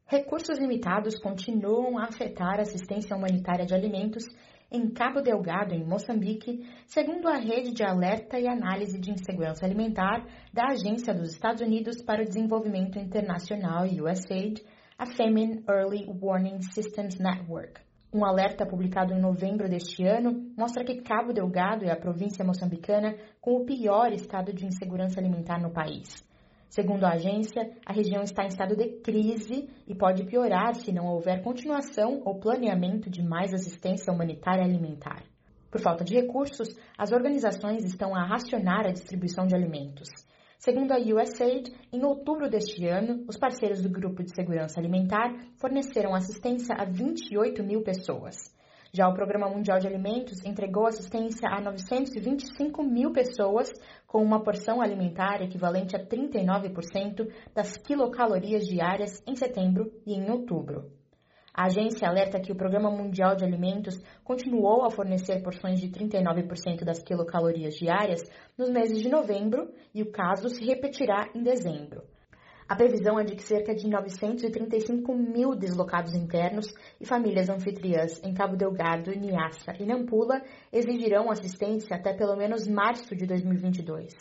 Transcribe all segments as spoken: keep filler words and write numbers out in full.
Recursos limitados continuam a afetar a assistência humanitária de alimentos em Cabo Delgado, em Moçambique, segundo a Rede de Alerta e Análise de Insegurança Alimentar da Agência dos Estados Unidos para o Desenvolvimento Internacional, U S A I D, a Famine Early Warning Systems Network. Um alerta publicado em novembro deste ano mostra que Cabo Delgado é a província moçambicana com o pior estado de insegurança alimentar no país. Segundo a agência, a região está em estado de crise e pode piorar se não houver continuação ou planeamento de mais assistência humanitária alimentar. Por falta de recursos, as organizações estão a racionar a distribuição de alimentos. Segundo a U S A I D, em outubro deste ano, os parceiros do Grupo de Segurança Alimentar forneceram assistência a vinte e oito mil pessoas. Já o Programa Mundial de Alimentos entregou assistência a novecentos e vinte e cinco mil pessoas, com uma porção alimentar equivalente a trinta e nove por cento das quilocalorias diárias em setembro e em outubro. A agência alerta que o Programa Mundial de Alimentos continuou a fornecer porções de trinta e nove por cento das quilocalorias diárias nos meses de novembro e o caso se repetirá em dezembro. A previsão é de que cerca de novecentos e trinta e cinco mil deslocados internos e famílias anfitriãs em Cabo Delgado, Niassa e Nampula exigirão assistência até pelo menos março de dois mil e vinte e dois.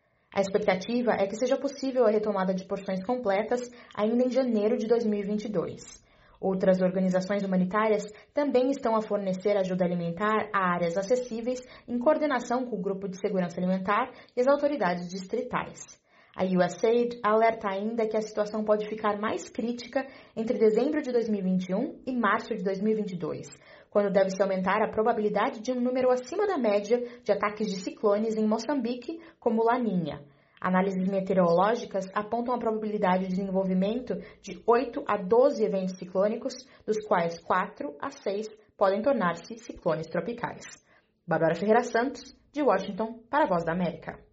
A expectativa é que seja possível a retomada de porções completas ainda em janeiro de dois mil e vinte e dois. Outras organizações humanitárias também estão a fornecer ajuda alimentar a áreas acessíveis em coordenação com o Grupo de Segurança Alimentar e as autoridades distritais. A U S A I D alerta ainda que a situação pode ficar mais crítica entre dezembro de dois mil e vinte e um e março de dois mil e vinte e dois, quando deve-se aumentar a probabilidade de um número acima da média de ataques de ciclones em Moçambique, como Laninha. Análises meteorológicas apontam a probabilidade de desenvolvimento de oito a doze eventos ciclônicos, dos quais quatro a seis podem tornar-se ciclones tropicais. Bárbara Ferreira Santos, de Washington, para a Voz da América.